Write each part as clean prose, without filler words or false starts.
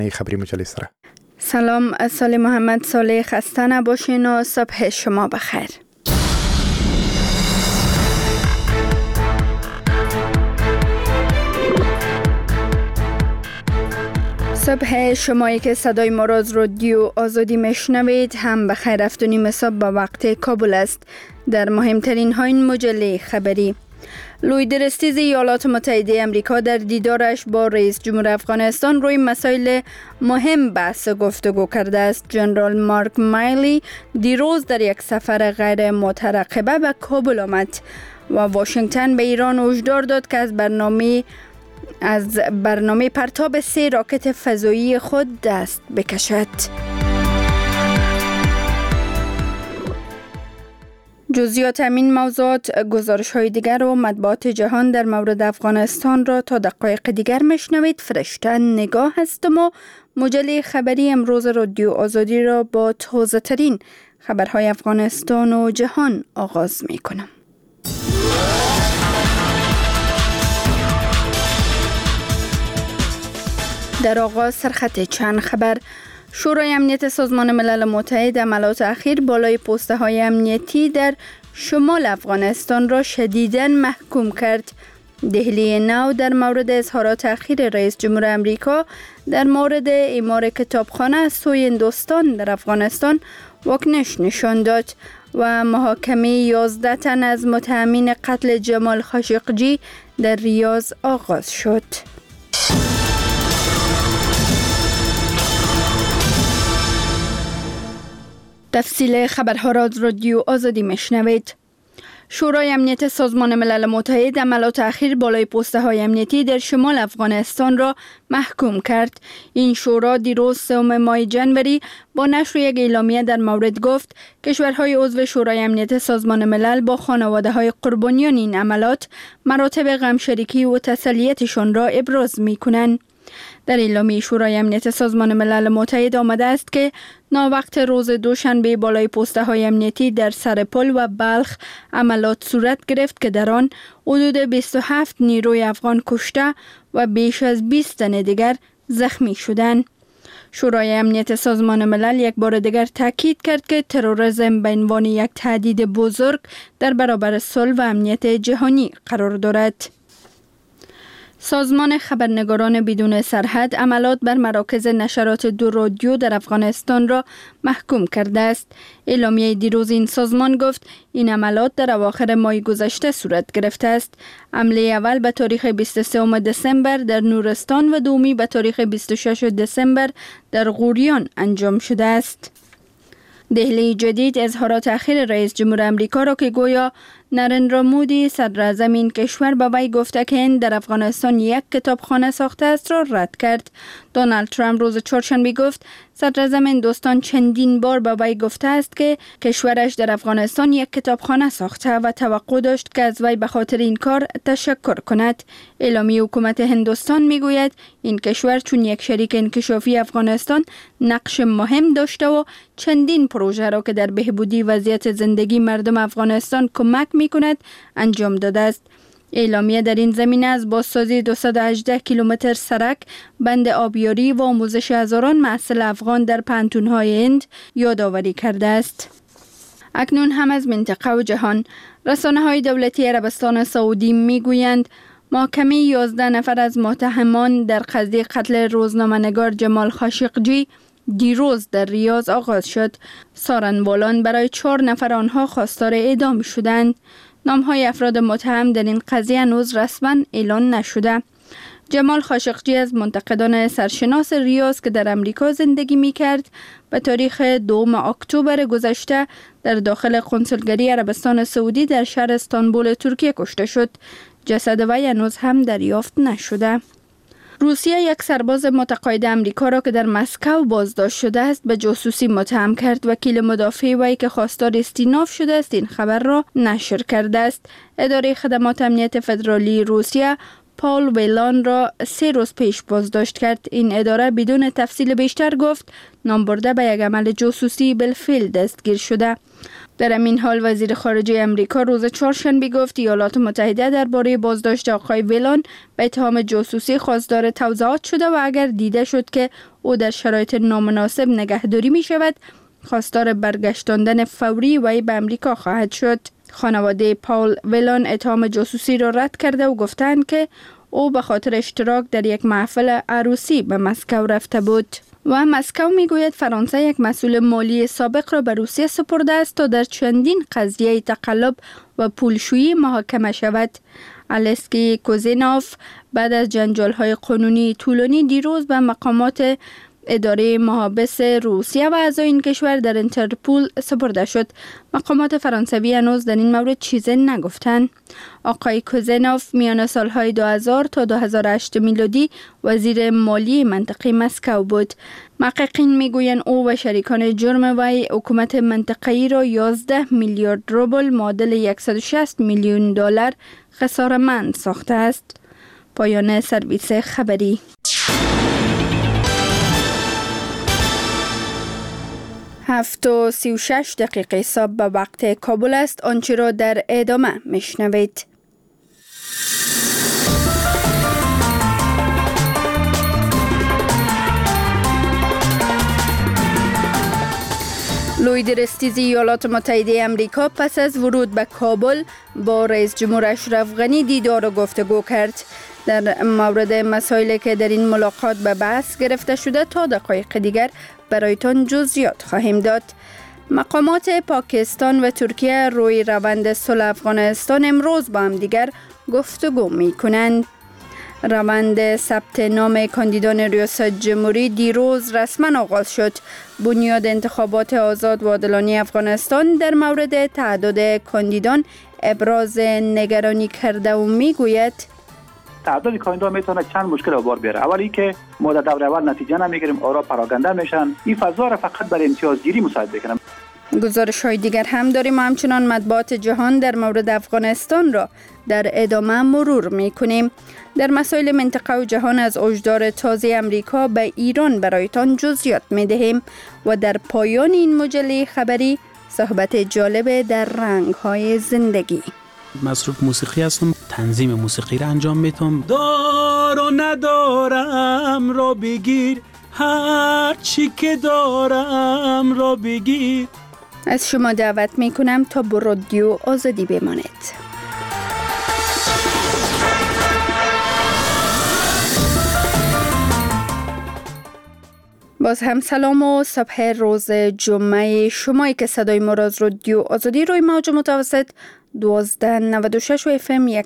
خبری مجلی سره. سلام، سال محمد صالح، خسته نباشین و صبح شما بخیر. صبح شمایی که صدای ما را از رادیو آزادی میشنوید هم بخیر. 7:30 صبح به وقت کابل است. در مهمترین های این مجله خبری: لوی درستیز ایالات متحده امریکا در دیدارش با رئیس جمهور افغانستان روی مسائل مهم بحث گفتگو کرده است. جنرال مارک میلی دیروز در یک سفر غیر مترقبه به کابل آمد و واشنگتن به ایران هشدار داد که از برنامه پرتاب 3 راکت فضایی خود دست بکشد. جزئیات همین موضوعات، گزارش های دیگر و مطبوعات جهان در مورد افغانستان را تا دقایق دیگر میشنوید. فرشته نگاه هستم و مجله خبری امروز رادیو آزادی را با تازه ترین خبرهای افغانستان و جهان آغاز می کنم. در آغاز سرخط چند خبر: شورای امنیت سازمان ملل متحد عملات اخیر بالای پسته های امنیتی در شمال افغانستان را شدیداً محکوم کرد. دهلی نو در مورد اظهارات اخیر رئیس جمهور امریکا در مورد اعمار کتابخانه از سوی هندوستان در افغانستان واکنش نشان داد و محاکمه 11 تن از متهمین قتل جمال خاشقجی در ریاض آغاز شد. تفصیل خبرها را از رادیو آزادی میشنوید. شورای امنیت سازمان ملل متحد عملات اخیر بالای پسته های امنیتی در شمال افغانستان را محکوم کرد. این شورا دیروز 3 ماه جنوری با نشر یک اعلامیه در مورد گفت کشورهای عضو شورای امنیت سازمان ملل با خانواده های قربانیان این عملات مراتب غمشریکی و تسلیتشان را ابراز می کنند. در اعلامیه شورای امنیت سازمان ملل متحد آمده است که ناوقت روز دوشنبه بالای پسته های امنیتی در سرپل و بلخ عملات صورت گرفت که در آن حدود 27 نیروی افغان کشته و بیش از 20 تن دیگر زخمی شدند. شورای امنیت سازمان ملل یک بار دیگر تاکید کرد که تروریسم به عنوان یک تهدید بزرگ در برابر صلح و امنیت جهانی قرار دارد. سازمان خبرنگاران بدون سرحد عملات بر مراکز نشرات 2 رادیو در افغانستان را محکوم کرده است. اعلامیه دیروز این سازمان گفت این عملات در اواخر ماه گذشته صورت گرفته است. حمله اول به تاریخ 23 دسامبر در نورستان و دومی به تاریخ 26 دسامبر در غوریان انجام شده است. دهلی جدید اظهارات اخیر رئیس جمهور امریکا را که گویا نریندرا مودی صدراعظم این کشور به وی گفته که این در افغانستان یک کتابخانه ساخته است را رد کرد. دونالد ترامپ روز چهارشنبه گفت صدراعظم هندوستان چندین بار به وی گفته است که کشورش در افغانستان یک کتابخانه ساخته و توقع داشت که از وی به خاطر این کار تشکر کند. اعلامیه حکومت هندوستان میگوید این کشور چون یک شریک انکشافی افغانستان نقش مهم داشته و چندین پروژه را که در بهبودی وضعیت زندگی مردم افغانستان کمک میکند انجام داده است. اعلامیه در این زمینه از بازسازی 218 کیلومتر سرک، بند آبیاری و آموزش هزاران محصل افغان در پانتون‌های هند یادآوری کرده است. اکنون هم از منطقه و جهان: رسانه‌های دولتی عربستان سعودی میگویند محاکمه 11 نفر از متهمان در قضیه قتل روزنامه‌نگار جمال خاشقجی دیروز در ریاض آغاز شد. سارنوالان برای 4 نفر آنها خواستار اعدام شدند. نام‌های افراد متهم در این قضیه هنوز رسما اعلان نشده. جمال خاشقجی از منتقدان سرشناس ریاض که در امریکا زندگی می‌کرد به تاریخ 2 اکتبر گذشته در داخل کنسولگری عربستان سعودی در شهر استانبول ترکیه کشته شد. جسد وی هنوز هم دریافت نشده. روسیه یک سرباز متقاعد امریکا را که در مسکو بازداشت شده است به جاسوسی متهم کرد. وکیل مدافع وی که خواستار استیناف شده است این خبر را نشر کرده است. اداره خدمات امنیت فدرالی روسیه پال ویلان را 3 روز پیش بازداشت کرد. این اداره بدون تفصیل بیشتر گفت نام برده به یک عمل جاسوسی بالفعل دستگیر شده. در این حال وزیر خارجه امریکا روز چهارشنبه گفت ایالات متحده درباره بازداشت آقای ولان به اتهام جاسوسی خواستار توضیحات شده و اگر دیده شد که او در شرایط نامناسب نگهداری می شود، خواستار برگشتاندن فوری وی به امریکا خواهد شد. خانواده پاول ولان اتهام جاسوسی را رد کرده و گفتند که او به خاطر اشتراک در یک محفل عروسی به مسکو رفته بود. و مسکو میگوید فرانسه یک مسئول مالی سابق را به روسیه سپرده است تا در چندین قضیه تقلب و پولشویی محاکمه شود. الکسی کوزینوف بعد از جنجال‌های قانونی طولانی دیروز به مقامات اداره محابس روسیه و اعضای این کشور در اینترپول سپرده شد. مقامات فرانسوی هنوز در این مورد چیزی نگفتند. آقای کوزینوف میان سالهای 2000 تا 2008 میلادی وزیر مالی منطقه مسکو بود. محققین میگویند او و شریکان جرم وی حکومت منطقه‌ای را 11 میلیارد روبل معادل 160 میلیون دلار خسارتمند ساخته است. پایان سرویس خبری. 7:36 صبح به وقت کابل است. آنچه را در ادامه میشنوید. لوی درستیز ایالات متحده امریکا پس از ورود به کابل با رئیس جمهور اشرف غنی دیدار و گفتگو کرد. در مورد مسائلی که در این ملاقات به بحث گرفته شده تا دقایق دیگر برایتان جزئیات خواهیم داد. مقامات پاکستان و ترکیه روی روند صلح افغانستان امروز با هم دیگر گفتگو می کنند. روند ثبت نام کاندیدان ریاست جمهوری دیروز رسما آغاز شد. بنیاد انتخابات آزاد و عادلانه افغانستان در مورد تعداد کاندیدان ابراز نگرانی کرده و میگوید تعداد کاندیدان میتونه چند مشکل به بار بیاره. اولی که ما در دوره اول نتیجه نمیگیریم، آرا پراکنده میشن. این فضا را فقط برای امتیازگیری مساعد بکنه. گزارش های دیگر هم داریم و همچنان مطبوعات جهان در مورد افغانستان را در ادامه مرور میکنیم. در مسائل منطقه و جهان از هشدار تازه امریکا به ایران برایتان جزئیات میدهیم و در پایان این مجله خبری صحبت جالب در رنگ های زندگی. مصروف موسیقی هستم، تنظیم موسیقی را انجام میدم. دار و ندارم را بگیر، هر چی که دارم را بگیر. از شما دعوت میکنم تا با رادیو آزادی بمانید. باز هم سلام و صبح روز جمعه شمایی که صدای ما را از رادیو آزادی روی موج متوسط 1296 و FM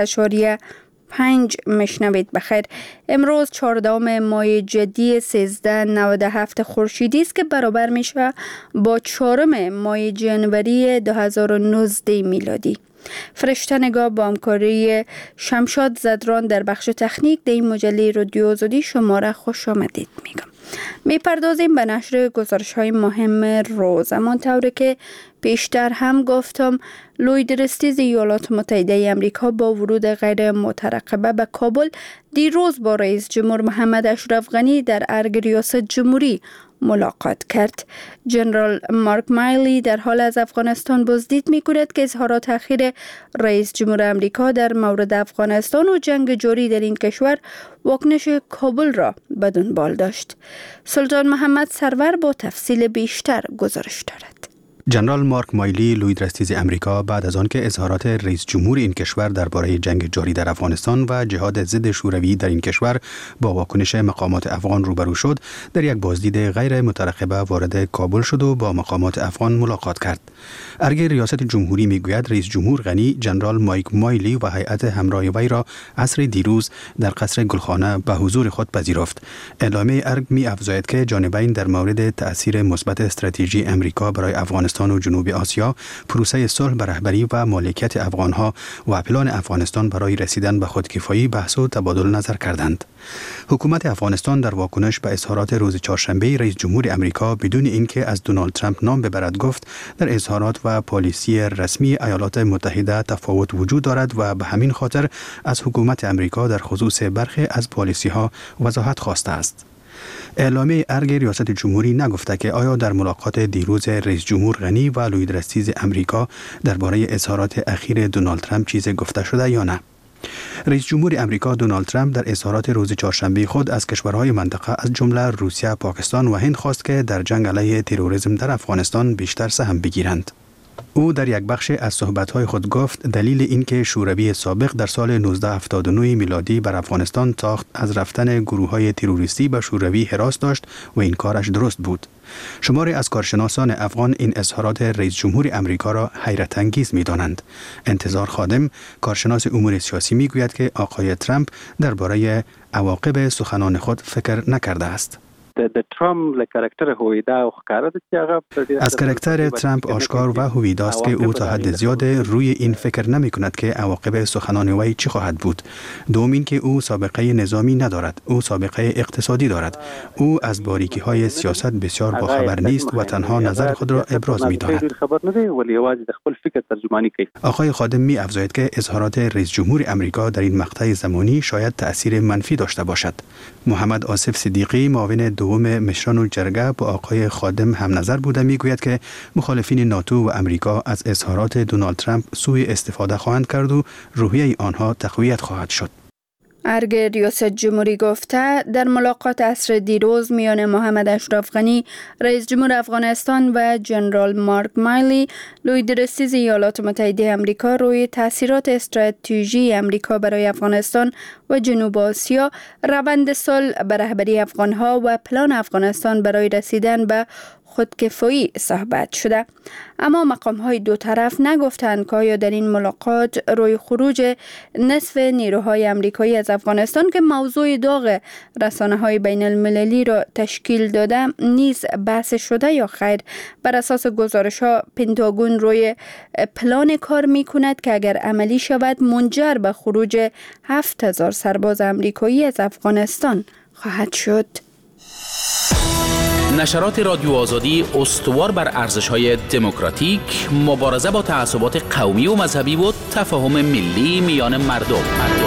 100.5 مشنوید بخیر. امروز 14 ماه جدی 1397 خورشیدی است که برابر میشه با 4 ماه جنوری 2019 میلادی. فرشته نگاه با همکاری شمشاد زدران در بخش تکنیک در این مجله رادیو آزادی شما را خوش آمدید میگم. میپردازیم به نشر گزارش های مهم روز. همانطور که پیشتر هم گفتم، لوی درستیز ایالات متحده امریکا با ورود غیر مترقبه به کابل دیروز با رئیس جمهور محمد اشرف غنی در ارگ ریاست جمهوری ملاقات کرد. جنرال مارک مایلی در حال از افغانستان بازدید می‌کند که اظهارات اخیر رئیس جمهور امریکا در مورد افغانستان و جنگ جاری در این کشور واکنش کابل را به دنبال داشت. سلطان محمد سرور با تفصیل بیشتر گزارش دارد. جنرال مارک مایلی لوی درستیز امریکا بعد از آنکه اظهارات رئیس جمهور این کشور درباره جنگ جاری در افغانستان و جهاد ضد شوروی در این کشور با واکنش مقامات افغان روبرو شد، در یک بازدید غیر مترقبه وارد کابل شد و با مقامات افغان ملاقات کرد. ارگ ریاست جمهوری میگوید رئیس جمهور غنی جنرال مایک مایلی و هیئت همراه وی را عصر دیروز در قصر گلخانه به حضور خود پذیرفت. اعلامیه ارگ می‌افزاید که جانبین در مورد تأثیر مثبت استراتژی امریکا برای افغانستان و جنوب آسیا، پروسه صلح به رهبری و مالکیت افغانها و پلان افغانستان برای رسیدن به خودکفایی بحث و تبادل نظر کردند. حکومت افغانستان در واکنش به اظهارات روز چهارشنبه رئیس جمهور امریکا بدون اینکه از دونالد ترامپ نام ببرد گفت در اظهارات و پالیسی رسمی ایالات متحده تفاوت وجود دارد و به همین خاطر از حکومت امریکا در خصوص برخی از پالیسی ها وضاحت خواسته است. اعلامیه ارگ ریاست جمهوری نگفته که آیا در ملاقات دیروز رئیس جمهور غنی و لوید رستیز امریکا درباره اظهارات اخیر دونالد ترامپ چیز گفته شده یا نه. رئیس جمهور امریکا دونالد ترامپ در اظهارات روز چهارشنبه خود از کشورهای منطقه از جمله روسیه، پاکستان و هند خواست که در جنگ علیه تروریسم در افغانستان بیشتر سهم بگیرند. او در یک بخش از صحبت‌های خود گفت دلیل اینکه شوروی سابق در سال 1979 میلادی بر افغانستان تاخت از رفتن گروه‌های تروریستی به شوروی حراس داشت و این کارش درست بود. شماری از کارشناسان افغان این اظهارات رئیس جمهور امریکا را حیرت انگیز می‌دانند. انتظار خادم، کارشناس امور سیاسی می‌گوید که آقای ترامپ درباره عواقب سخنان خود فکر نکرده است. از کاراکتر ترامپ آشکار و هویدا است که او تا حد زیاد روی این فکر نمی کند که عواقب سخنان وی چی خواهد بود. دوم این که او سابقه نظامی ندارد، او سابقه اقتصادی دارد. او از باریکی های سیاست بسیار باخبر نیست و تنها نظر خود را ابراز می دارد. آقای خادم می افزاید که اظهارات رئیس جمهور امریکا در این مقطع زمانی شاید تأثیر منفی داشته باشد. محمد آصف صدیقی، معاون دوم مشران الجرگه، با آقای خادم هم نظر بوده میگوید که مخالفین ناتو و امریکا از اظهارات دونالد ترامپ سوء استفاده خواهند کرد و روحیه آنها تقویت خواهد شد. ارگ ریاست جمهوری گفته در ملاقات عصر دیروز میان محمد اشرف غنی رئیس جمهور افغانستان و جنرال مارک مایلی لوید رستیز ایالات متحده آمریکا روی تاثیرات استراتژی آمریکا برای افغانستان و جنوب آسیا، روند صلح به رهبری افغانها و پلان افغانستان برای رسیدن به خودکفایی صحبت شده. اما مقام‌های دو طرف نگفتند که آیا در این ملاقات روی خروج نصف نیروهای آمریکایی از افغانستان که موضوع داغ رسانه‌های بین المللی را تشکیل داده نیز بحث شده یا خیر. بر اساس گزارش‌ها پنتاگون روی پلان کار می‌کند که اگر عملی شود منجر به خروج 7000 سرباز آمریکایی از افغانستان خواهد شد. نشرات رادیو آزادی استوار بر ارزش‌های دموکراتیک، مبارزه با تعصبات قومی و مذهبی و تفاهم ملی میان مردم.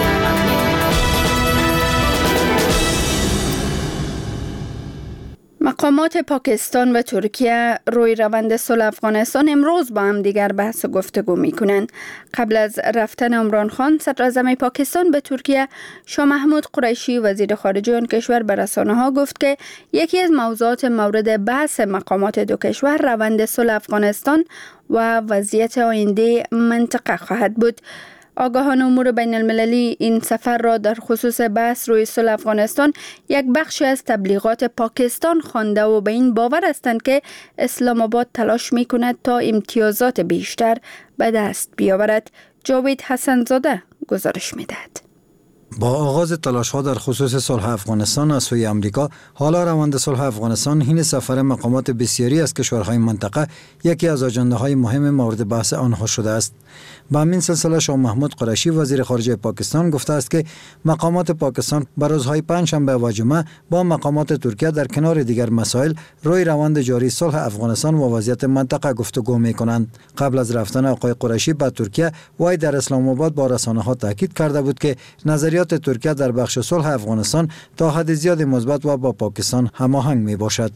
مقامات پاکستان و ترکیه روی روند صلح افغانستان امروز با هم دیگر بحث و گفتگو می کنند. قبل از رفتن عمران خان صدراعظم پاکستان به ترکیه، شاه محمود قریشی وزیر خارجه آن کشور به رسانه‌ها گفت که یکی از موضوعات مورد بحث مقامات دو کشور روند صلح افغانستان و وضعیت آینده منطقه خواهد بود. آگاهان امور بین المللی این سفر را در خصوص بحث روی صلح افغانستان یک بخش از تبلیغات پاکستان خوانده و به این باور هستند که اسلام آباد تلاش می کند تا امتیازات بیشتر به دست بیاورد. جاوید حسن زاده گزارش می دهد. با آغاز تلاش‌ها در خصوص صلح افغانستان از سوی امریکا، حالا روند صلح افغانستان حین سفر مقامات بسیاری از کشورهای منطقه یکی از آجنده‌های مهم مورد بحث آنها شده است. با همین سلسله شاه محمود قریشی وزیر خارجه پاکستان گفته است که مقامات پاکستان به روزهای پنجشنبه و جمعه با مقامات ترکیه در کنار دیگر مسائل روی روند جاری صلح افغانستان و وضعیت منطقه گفتگو می‌کنند. قبل از رفتن آقای قریشی به ترکیه، وی در اسلام آباد با رسانه‌ها تاکید کرده بود که نظریات ترکیه در بخش صلح افغانستان تا حد زیاد مثبت و با پاکستان هماهنگ میباشد.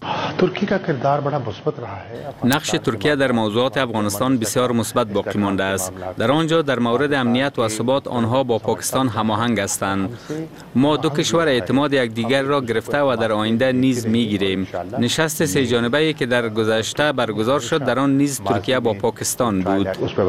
نقش ترکیه در موضوعات افغانستان بسیار مثبت باقی مانده است. در آنجا در مورد امنیت و ثبات آنها با پاکستان هماهنگ هستند. ما دو کشور اعتماد یکدیگر را گرفته و در آینده نیز میگیریم. نشست سه جانبه‌ای که در گذشته برگزار شد در آن نیز ترکیه با پاکستان بود.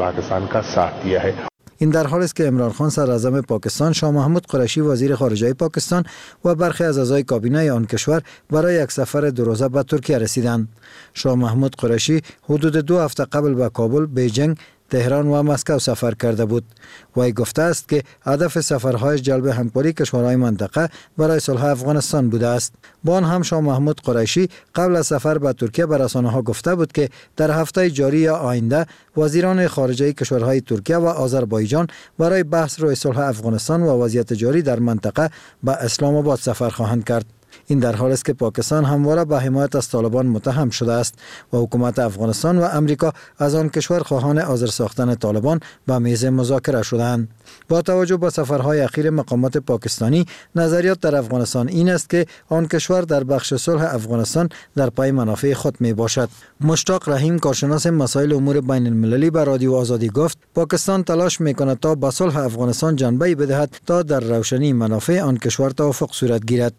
این در حالی است که عمران خان صدراعظم پاکستان، شاه محمود قریشی وزیر خارجه پاکستان و برخی از اعضای کابینه آن کشور برای یک سفر دو روزه به ترکیه رسیدند. شاه محمود قریشی حدود 2 هفته قبل به کابل، بیجینگ، تهران و مسکو سفر کرده بود. وی گفته است که هدف سفرهای جلب همکاری کشورهای منطقه برای صلح افغانستان بوده است. با آن هم شاه محمود قریشی قبل از سفر به ترکیه به رسانه‌ها گفته بود که در هفته جاری یا آینده وزیران خارجه کشورهای ترکیه و آذربایجان برای بحث روی صلح افغانستان و وضعیت جاری در منطقه به اسلام آباد سفر خواهند کرد. این در حالی است که پاکستان همواره به حمایت از طالبان متهم شده است و حکومت افغانستان و امریکا از آن کشور خواهان حاضر ساختن طالبان به میز مذاکره شدند. با توجه به سفرهای اخیر مقامات پاکستانی، نظریات در افغانستان این است که آن کشور در بخش صلح افغانستان در پای منافع خود می باشد. مشتاق رحیم، کارشناس مسائل امور بین المللی، به رادیو آزادی گفت پاکستان تلاش می کند تا به صلح افغانستان جنبه‌ای بدهد تا در روشنی منافع آن کشور توافق صورت گیرد.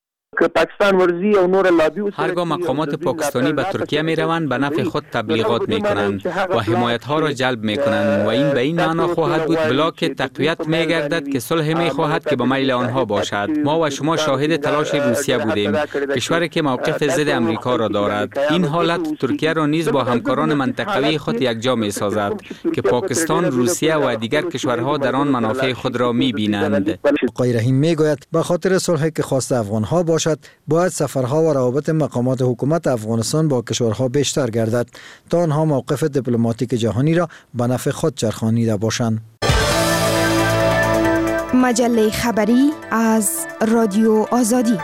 هرگاه مقامات پاکستانی به ترکیه می روند به نفع خود تبلیغات می کنند و حمایت ها را جلب می کنند و این به این معنا خواهد بود بلاک تقویت می گردد که صلح می خواهد که به میل آنها باشد. ما و شما شاهد تلاش روسیه بودیم، کشوری که موقف ضد امریکا را دارد. این حالت ترکیه را نیز با همکاران منطقوی خود یکجا می سازد که پاکستان، روسیه و دیگر کشورها در آن منافع خود را می بینند. آقای رحیم می گوید به خاطر صلحی که خواست افغان ها باشد باید سفرها و روابط مقامات حکومت افغانستان با کشورها بیشتر گردد تا آنها موقف دیپلماتیک جهانی را به نفع خود چرخانیده باشند. مجله خبری از رادیو آزادی.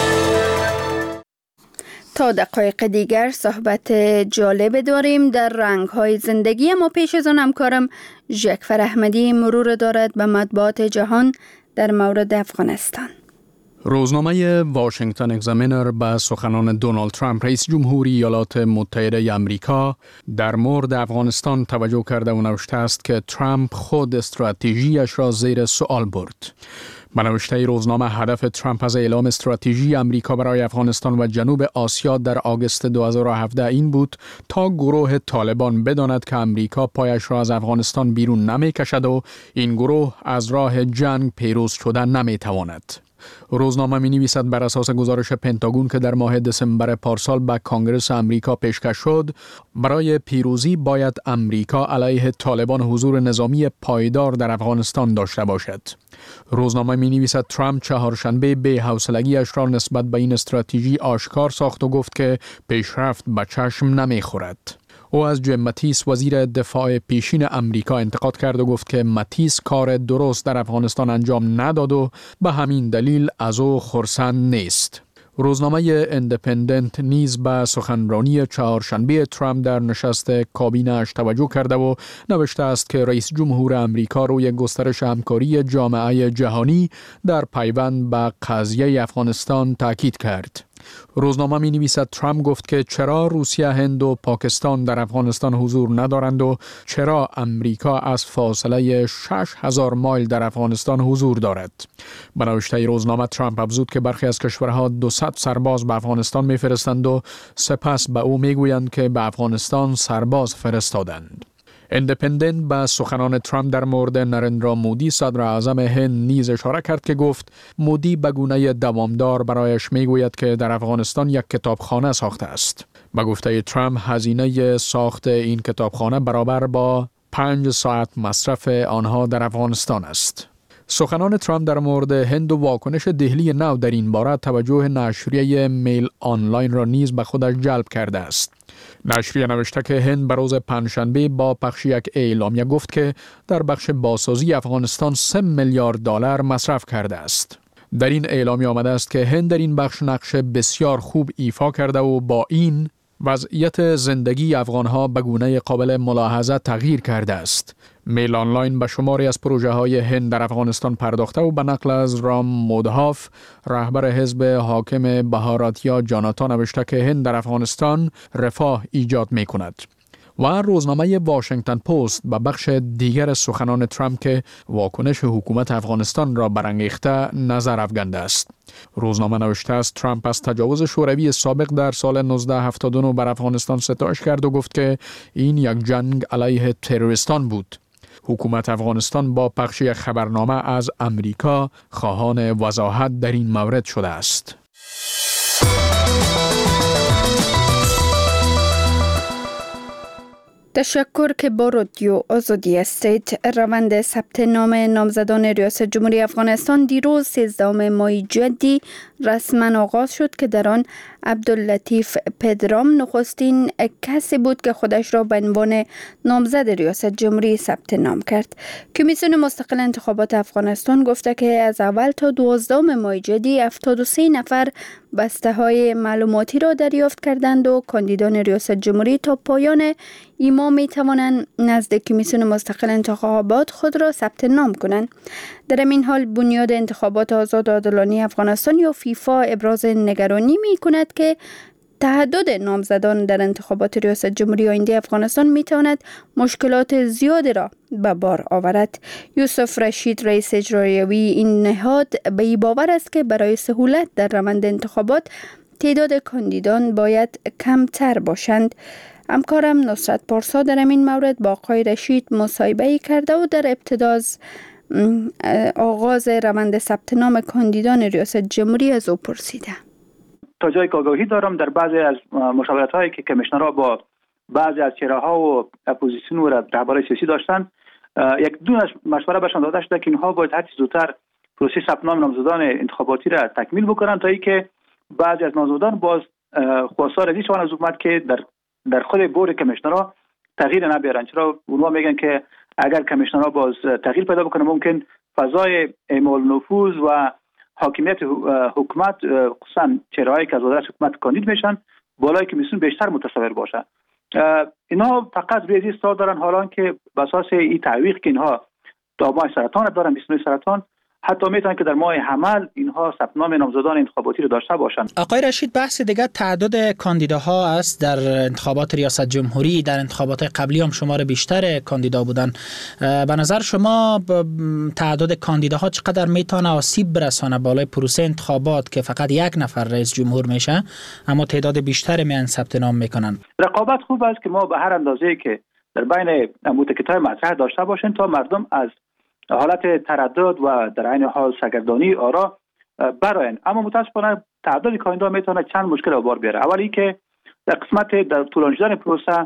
تا دقایق دیگر صحبت جالب داریم در رنگ‌های زندگی، اما پیش از آن همکارم ژکفر احمدی مرور دارد به مطبوعات جهان در مورد افغانستان. روزنامه واشنگتن اگزامینر به سخنان دونالد ترامپ رئیس جمهوری ایالات متحده آمریکا در مورد افغانستان توجه کرده و نوشته است که ترامپ خود استراتژیش را زیر سوال برد. به نوشته روزنامه هدف ترامپ از اعلام استراتژی آمریکا برای افغانستان و جنوب آسیا در آگوست 2017 این بود تا گروه طالبان بداند که آمریکا پایش را از افغانستان بیرون نمی کشد و این گروه از راه جنگ پیروز شدن نمی تواند. روزنامه می نویسد بر اساس گزارش پنتاگون که در ماه دسامبر پارسال به کانگرس آمریکا پیشکش شد، برای پیروزی باید آمریکا علیه طالبان حضور نظامی پایدار در افغانستان داشته باشد. روزنامه می نویسد ترامپ چهارشنبه بی‌حوصلگی‌اش را نسبت به این استراتژی آشکار ساخت و گفت که پیشرفت به چشم نمی خورد. او از جیم ماتیس وزیر دفاع پیشین امریکا انتقاد کرد و گفت که ماتیس کار درست در افغانستان انجام نداد و به همین دلیل از او خرسند نیست. روزنامه اندپندنت نیز به سخنرانی چهارشنبه ترامپ در نشست کابینه‌اش توجه کرده و نوشته است که رئیس جمهور امریکا روی گسترش همکاری جامعه جهانی در پیوند به قضیه افغانستان تاکید کرد. روزنامه می نویسد ترامپ گفت که چرا روسیه، هند و پاکستان در افغانستان حضور ندارند و چرا امریکا از فاصله 6000 مایل در افغانستان حضور دارد. به نوشته روزنامه ترامپ افزود که برخی از کشورها 200 سرباز به افغانستان می فرستند و سپس به او می گویند که به افغانستان سرباز فرستادند. اندپندنت به سخنان ترامپ در مورد نرندرا مودی صدر اعظم هند نیز اشاره کرد که گفت مودی به گونه دوامدار برایش میگوید که در افغانستان یک کتابخانه ساخته است. به گفته ترامپ هزینه ساخت این کتابخانه برابر با 5 ساعت مصرف آنها در افغانستان است. سخنان ترامپ در مورد هند و واکنش دهلی نو در این باره توجه نشریه میل آنلاین را نیز به خودش جلب کرده است. نشریه نوشته که هند به روز پنجشنبه با پخش یک اعلامیه گفت که در بخش بازسازی افغانستان 3 میلیارد دلار مصرف کرده است. در این اعلامیه آمده است که هند در این بخش نقش بسیار خوب ایفا کرده و با این وضعیت زندگی افغانها به گونه قابل ملاحظه تغییر کرده است. میل آنلاین به شماری از پروژه های هند در افغانستان پرداخته و به نقل از رام مودهاف رهبر حزب حاکم بهاراتیا جاناتا نوشته که هند در افغانستان رفاه ایجاد می کند. و روزنامه واشنگتن پست به بخش دیگر سخنان ترامپ که واکنش حکومت افغانستان را برانگیخته نظر افکنده است. روزنامه نوشته است ترامپ از تجاوز شوروی سابق در سال 1979 بر افغانستان ستایش کرد و گفت که این یک جنگ علیه تروریستان بود. حکومت افغانستان با پخش یک خبرنامه از امریکا خواهان وضاحت در این مورد شده است. تشکر که با رادیو آزادی هستید. روند ثبت نام نامزدان ریاست جمهوری افغانستان دیروز 13 ماه جدی رسما آغاز شد که در آن عبداللطیف پدرام نخستین کسی بود که خودش را به عنوان نامزد ریاست جمهوری ثبت نام کرد. کمیسیون مستقل انتخابات افغانستان گفته که از اول تا 12 ماه جدی 73 نفر بسته های معلوماتی را دریافت کردند و کاندیدان ریاست جمهوری تا پایان این ماه می توانند نزد کمیسیون مستقل انتخابات خود را ثبت نام کنند. در این حال بنیاد انتخابات آزاد و عادلانه افغانستان یا فیفا ابراز نگرانی می کند که تعدد نامزدان در انتخابات ریاست جمهوری آینده افغانستان می تواند مشکلات زیادی را به بار آورد. یوسف رشید رئیس اجرایی این نهاد به این باور است که برای سهولت در روند انتخابات تعداد کاندیدان باید کمتر باشند. همکارم نصرت پارسا در این مورد با آقای رشید مصاحبه کرده و در ابتدا از آغاز روند ثبت نام کاندیدان ریاست جمهوری از او پرسیده. تا جایی که آگاهی دارم در بعضی از مشاورت هایی که کمیشنرها با بعضی از چهره ها و اپوزیسیون و رهبران سیاسی داشتند، یک دو مشوره بهشان داده شده که اینها باید هرچه زودتر پروسه ثبت نام نامزدان انتخاباتی را تکمیل بکنند تا اینکه بعضی از نامزدان باز خواستار ازی شوند از حکومت که در خود بورد کمیشنرها تغییر نبیارن. چرا اونها میگن که اگر کمیشنرها باز تغییر پیدا بکنه ممکن فضای اعمال نفوذ و حاکمیت حکومت خصوصا چهرهایی که از وزارت حکومت کاندید میشن بالای کمیسیون بیشتر متصور باشه. اینا فقط روی این اصرار دارن، حالا که به اساس این تعویق که اینها تا ماه سرطان دارن 29 سرطان حتی میتونن که در ماه حمل اینها ثبت نام نامزدان انتخاباتی رو داشته باشن. آقای رشید، بحث دیگه تعداد کاندیداها است. در انتخابات ریاست جمهوری در انتخابات قبلی هم شمار بیشتر کاندیدا بودن. به نظر شما تعداد کاندیداها چقدر میتونه آسیب برسانه بالای پروسه انتخابات که فقط یک نفر رئیس جمهور میشه اما تعداد بیشتر میان ثبت نام میکنن؟ رقابت خوب است که ما به هر اندازه‌ای که در بین متکی‌های مطرح داشته باشیم تا مردم از حالت تردد و در عین حال سرگردانی آرا براین. اما متاسفانه تعداد کاندیدا میتونه چند مشکل به بار بیاره. اولی که در قسمت در طولانی شدن پروسه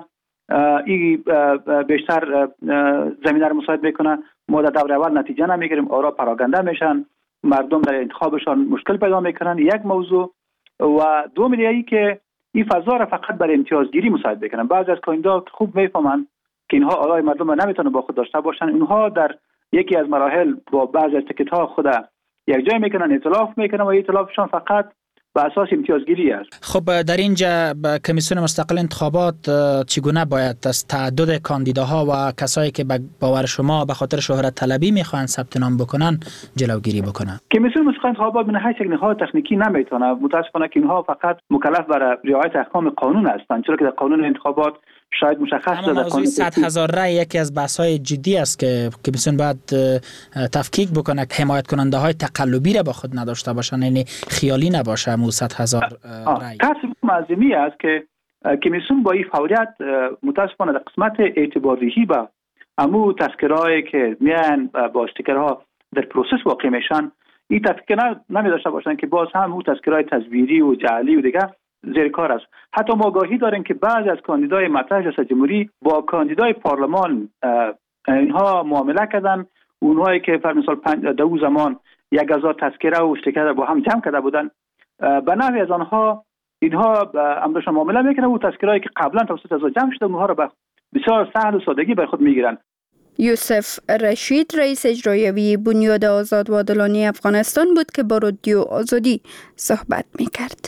این بیشتر زمینه رو مساعد میکنه. ما در دور اول نتیجه نمیگیریم، آرا پراکنده میشن، مردم در انتخابشان مشکل پیدا میکنن. یک موضوع. و دومی که این فضا را فقط برای امتیازگیری مساعد میکنن. بعضی از کاندیدا خوب میفهمن که اینها آرای مردم را نمیتونه با خود داشته باشن. اینها در یکی از مراحل با بعضی از تکت‌ها خود یک جای میکنن، ائتلاف میکنن و ائتلافشان فقط به اساس امتیازگیری است. خب در اینجا کمیسیون مستقل انتخابات چگونه باید از تعدد کاندیداها و کسایی که به باور شما به خاطر شهرت طلبی میخوان ثبت نام بکنن جلوگیری بکنن؟ کمیسیون مستقل انتخابات من هیچ یک نهاد تکنیکی نمیتونه. متاسفانه که اینها فقط مکلف بر رعایت احکام قانون هستند، چرا که در قانون انتخابات شاید مشخص شده. موضوع 100,000 رای یکی از بحث‌های جدی است که کمیسیون باید تفکیک بکنه که حمایت کننده های تقلبی را با خود نداشته باشن، یعنی خیالی نباشه. مو 100,000 رای کسب معظمی است که کمیسیون با این فوریت متاسفانه در قسمت اعتباردهی با امو تذکرهایی که میان با استیکرها در پروسس واقع میشن این تذکر نمیداشته باشن که باز هم اون تذکرهای تصویری و جعلی و دیگه زیر کار است. حتی ما آگاهی داریم که بعضی از کاندیدای مطرح ریاست جمهوری با کاندیدای پارلمان اینها معامله کردن. اونهایی که فرض مثال دو زمان 1000 تذکره و استیکر با هم جمع کرده بودن، به نحوی از آنها اینها امرشان معامله میکنن و تذکرهایی که قبلا توسط از جمع شده اونها را بسیار سهل و سادگی بر خود میگیرن. یوسف رشید رئیس اجرایی بنیاد آزاد و عادلانه افغانستان بود که با رادیو آزادی صحبت میکرد.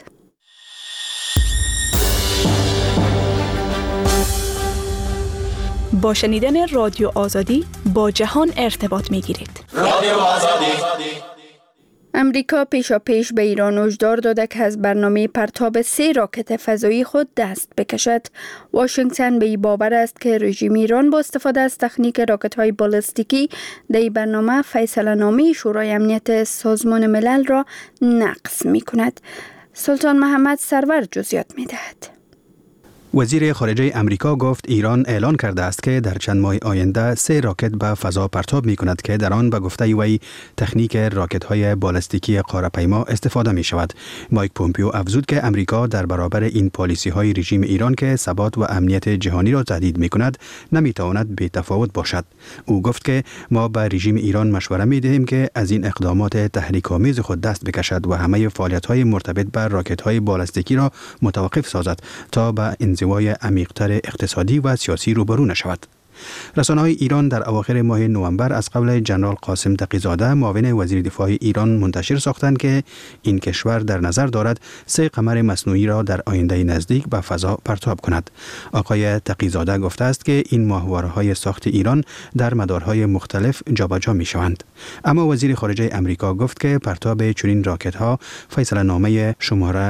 با شنیدن رادیو آزادی با جهان ارتباط میگیرید. رادیو آزادی. امریکا پیشاپیش به ایران هشدار داده که از برنامه پرتاب 3 راکت فضایی خود دست بکشد. واشنگتن به این باور است که رژیم ایران با استفاده از تکنیک راکت‌های بالستیکی در این برنامه فیصله‌نامه شورای امنیت سازمان ملل را نقض می‌کند. سلطان محمد سرور جزئیات می‌دهد. وزیر خارجه امریکا گفت ایران اعلان کرده است که در چند ماه آینده 3 راکت به فضا پرتاب می کند که در آن به گفته وی تکنیک راکت های بالستیکی قاره‌پیما استفاده می شود. مایک پومپیو افزود که امریکا در برابر این پالیسی های رژیم ایران که ثبات و امنیت جهانی را تهدید می کند نمی تواند بی تفاوت باشد. او گفت که ما به رژیم ایران مشوره می دهیم که از این اقدامات تحریک‌آمیز خود دست بکشد و همه فعالیت های مرتبط به راکت های بالستیکی را متوقف سازد تا به انزوای عمیق‌تر اقتصادی و سیاسی روبرو نشود. رسانه‌های ایران در اواخر ماه نوامبر از قول جنرال قاسم تقی‌زاده معاون وزیر دفاع ایران منتشر ساختند که این کشور در نظر دارد 3 قمر مصنوعی را در آینده نزدیک به فضا پرتاب کند. آقای تقی‌زاده گفته است که این ماهواره‌های ساخت ایران در مدارهای مختلف جابجا می‌شوند. اما وزیر خارجه امریکا گفت که پرتاب چنین راکت‌ها فیصله نامه شماره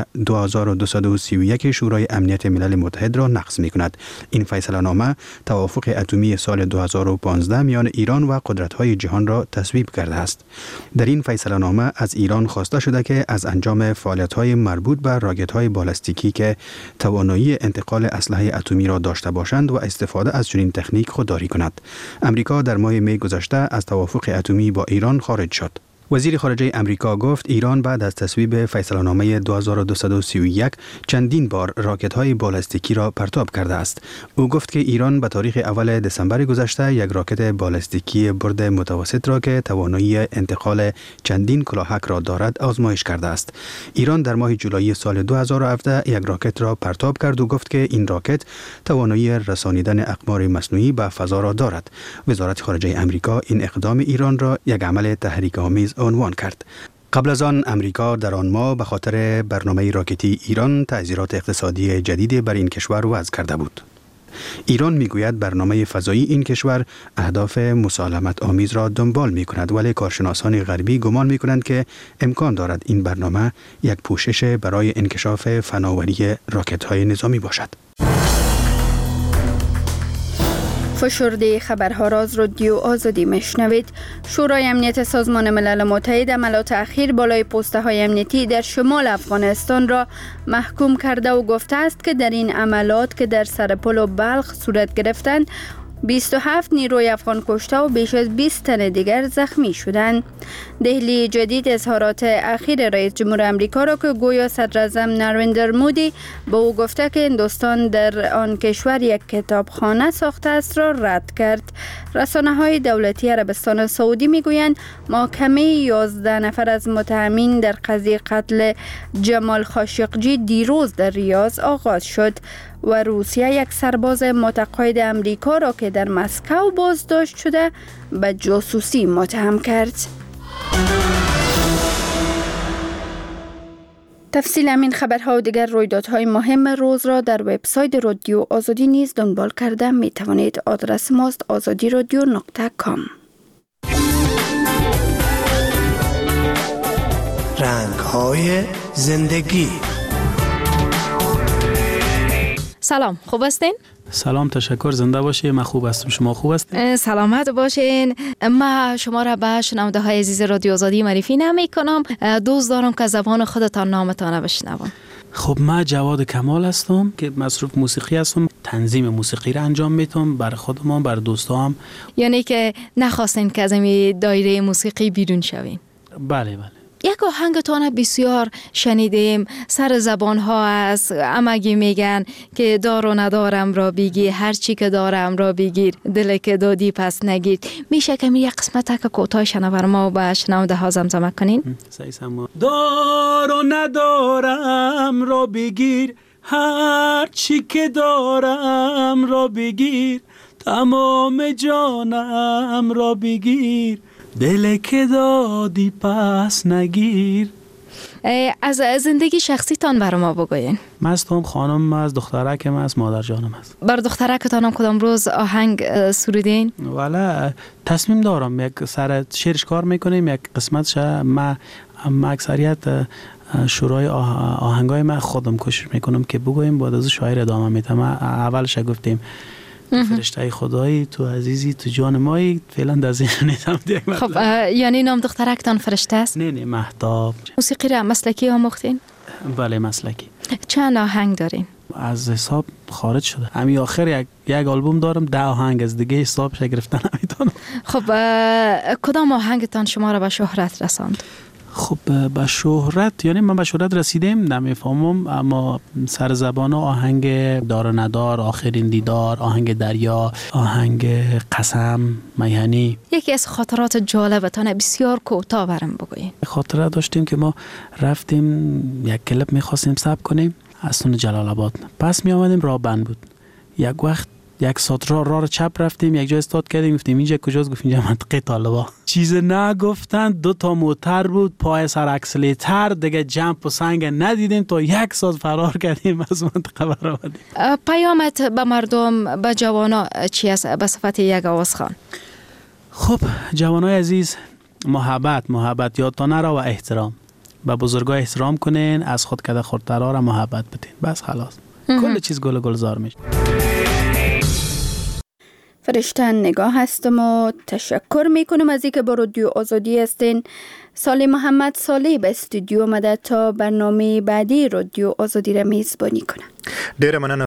2231 شورای امنیت ملل متحد را نقض می‌کند. این فیصله نامه توافق اتمی سال 2015 میان ایران و قدرت‌های جهان را تصویب کرده است. در این فیصله نامه از ایران خواسته شده که از انجام فعالیت‌های مربوط به راکت‌های بالستیکی که توانایی انتقال اسلحه اتمی را داشته باشند و استفاده از چنین تکنیک خودداری کند. امریکا در ماه می گذشته از توافق اتمی با ایران خارج شد. وزیر خارجه امریکا گفت ایران بعد از تصویب فیصله‌نامه 2231 چندین بار راکت‌های بالستیکی را پرتاب کرده است. او گفت که ایران به تاریخ اول دسامبر گذشته یک راکت بالستیکی برد متوسط را که توانایی انتقال چندین کلاهک را دارد آزمایش کرده است. ایران در ماه جولای سال 2017 یک راکت را پرتاب کرد و گفت که این راکت توانایی رسانیدن اقمار مصنوعی به فضا را دارد. وزارت خارجه امریکا این اقدام ایران را یک عمل تحریک‌آمیز عنوان کرد. قبل از آن امریکا در آن ماه به خاطر برنامه راکتی ایران تعزیرات اقتصادی جدیدی بر این کشور وضع کرده بود. ایران میگوید برنامه فضایی این کشور اهداف مسالمت آمیز را دنبال می کند، ولی کارشناسان غربی گمان می کنند که امکان دارد این برنامه یک پوشش برای انکشاف فناوری راکت های نظامی باشد. فشرده خبرها را از رادیو آزادی میشنوید. شورای امنیت سازمان ملل متحد عملات اخیر بالای پسته های امنیتی در شمال افغانستان را محکوم کرده و گفته است که در این عملات که در سرپل و بلخ صورت گرفتند 27 نیروی افغان کشته و بیش از 20 تن دیگر زخمی شدند. دهلی جدید اظهارات اخیر رئیس جمهور امریکا را که گویا صدر اعظم نریندر مودی به او گفته که هندوستان در آن کشور یک کتابخانه ساخته است را رد کرد. رسانه‌های دولتی عربستان سعودی میگویند محاکمه 11 نفر از متهمین در قضیه قتل جمال خاشقجی دیروز در ریاض آغاز شد و روسیه یک سرباز متقاعد امریکا را که در مسکو بازداشت شده به جاسوسی متهم کرد. تفصیل همین خبرها و دیگر رویدادهای مهم روز را در وبسایت رادیو آزادی نیز دنبال کرده می توانید. آدرس ماست azadiradio.com. رنگ‌های زندگی. سلام، خوب هستین؟ سلام، تشکر، زنده باشید. من خوب هستم، شما خوب هستین؟ سلامت باشین. من شما را به شنونده های عزیز رادیو آزادی معرفی نمی کنم. دوست دارم که زبان خودتان نامتان بشنوم. خب، من جواد کمال هستم که مصروف موسیقی هستم. تنظیم موسیقی را انجام میتونم بر خودم، بر دوستام. یعنی که نخواستین که از این دایره موسیقی بیرون شوین؟ بله بله. یک آهنگتان بسیار شنیدیم، سر زبان ها است، امگی میگن که دار و ندارم را بگیر، هر چی که دارم را بگیر، دل که دادی پس نگیر. میشه که یک قسمت که کوتاه شنور ما و شنونده ها زمزمه کنین؟ دار و ندارم را بگیر، هر چی که دارم را بگیر، تمام جانم را بگیر، دل که دادی پس نگیر. از زندگی شخصی تان برای ما بگوین. من هستم، خانم از دخترکم است، مادر جانم است. بر دخترکتان هم کدام روز آهنگ سرودین؟ والا تصمیم دارم یک سر شعرش کار میکنیم، یک قسمتش ما اکثریت شورای آهنگای من خودم کوشش میکنم که بگویم، بعد از شاعر ادامه میدم. اولش گفتیم فرشته خدایی، تو عزیزی، تو جان مایی، فعلا در ذهن نیستم. خب یعنی نام دخترکتان فرشته است؟ نه مهتاب. موسیقی را مسلکی آموختین؟ بله مسلکی. چند آهنگ دارین؟ از حساب خارج شده. همین آخر یک آلبوم دارم 10 آهنگ از دیگه حسابش گرفتن نمیتونم. خب کدام آهنگتان شما را به شهرت رساند؟ خب به شهرت، یعنی من به شهرت رسیدم نمیفهمم، اما سر زبان آهنگ دار و ندار، آخرین دیدار، آهنگ دریا، آهنگ قسم، میهنی. یکی از خاطرات جالبتان بسیار کوتاه برام بگویید. خاطره داشتیم که ما رفتیم یک کلپ میخواستیم ثبت کنیم از سون جلال آباد، پس می آمدیم راه بند بود. یک وقت یک ساعت راه چپ رفتیم، یک جای استاد کردیم، گفتیم اینجا کجاست؟ گفت اینجا منطقه طالبا. چیز نگفتن، 2 تا موتر بود پای سر اکسلراتور، دیگه جمپ و سنگ ندیدیم تا 1 ساعت فرار کردیم از منطقه برآمدیم. پیامت به مردم، به جوانا چی است به صفت یک آوازخوان؟ خب جوانای عزیز، محبت یادتان نره و احترام. به بزرگا احترام کنین، از خود کده خردترها را محبت بدین. بس خلاص کل چیز گل گلزار میشه. فرشتن نگاه هستم و تشکر میکنم از اینکه با رادیو آزادی هستین. صالح محمد صالح به استودیو آمده تا برنامه بعدی رادیو آزادی را میزبانی کنه.